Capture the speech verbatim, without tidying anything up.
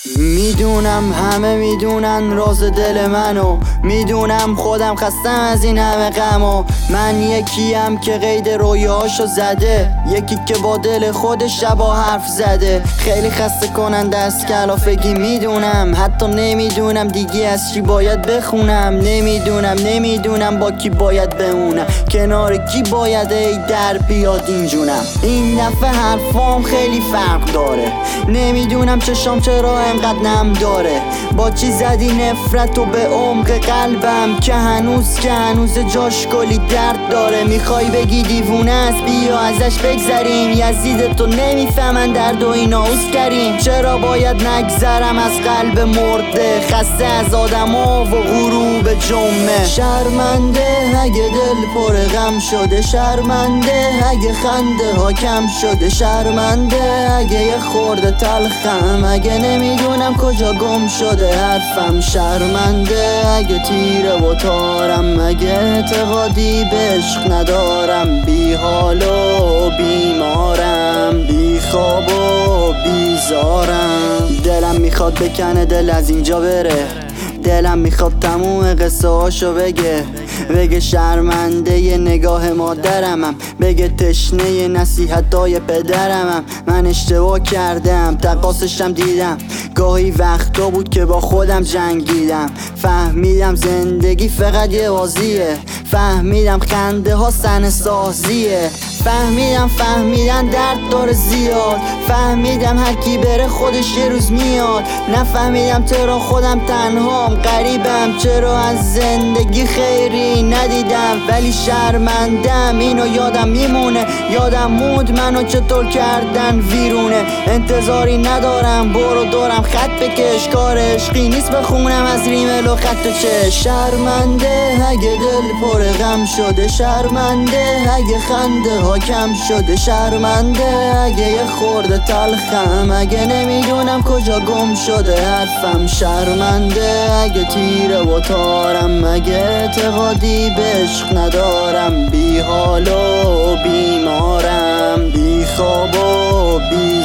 میدونم همه میدونن راز دل منو، میدونم خودم خستم از این همه غمو. من یکیم که قید رویاشو زده، یکی که با دل خودش شبا حرف زده. خیلی خسته کننده است کلافگی میدونم، حتی نمیدونم دیگه از چی باید بخونم. نمیدونم نمیدونم با کی باید بمونم، کنار کی باید ای در بیاد این جونم. این دفعه حرفام خیلی فرق داره، نمیدونم چشام چرا انقدر نم داره. با چی زدی نفرت و به عمق قلبم که هنوز که هنوز جاش کلی درد داره. میخوای بگی دیوونه است بیا ازش بگذریم، یزید تو نمیفهمن درد و اینا کریم. چرا باید نگذرم از قلب مرده، خسته از آدما و غروب جمعه. شرمنده اگه دل پر غم شده، شرمنده اگه خنده ها کم شده، شرمنده اگه یه خورده تلخم، اگه نمیدونم کجا گم شده حرفم. شرمنده اگه تیره و تارم، اگه اعتقادی به عشق ندارم. بی حال و بیمارم، بی خواب و بیزارم. دلم میخواد بکنه دل از اینجا بره، دلم میخواد تموم قصه هاشو بگه. بگه شرمنده ی نگاه مادرمم، بگه تشنه ی نصیحتای پدرمم. من اشتباه کردم تقاصشم دیدم، گاهی وقتا بود که با خودم جنگیدم. فهمیدم زندگی فقط یه بازیه، فهمیدم خنده ها صحنه سازیه. فهمیدم فهمیدن درد داره زیاد، فهمیدم هر کی بره خودش یه روز میاد. نفهمیدم چرا خودم تنهام غریبم، چرا از زندگی خیری ندیدم. ولی شرمندم اینو یادم میمونه، یادم موند منو چطور کردن ویرونه. انتظاری ندارم برو دورم خط بکش، کار عشقی نیست بخونم از ریمل و خط چه. شرمنده اگه دل پر غم شده، شرمنده اگه خنده ها کم شده، شرمنده اگه یه خورده تلخم، اگه نمیدونم کجا گم شده حرفم. شرمنده اگه تیره و تارم، اگه اعتقادی به عشق ندارم. بی حال و بیمارم، بی خواب و بی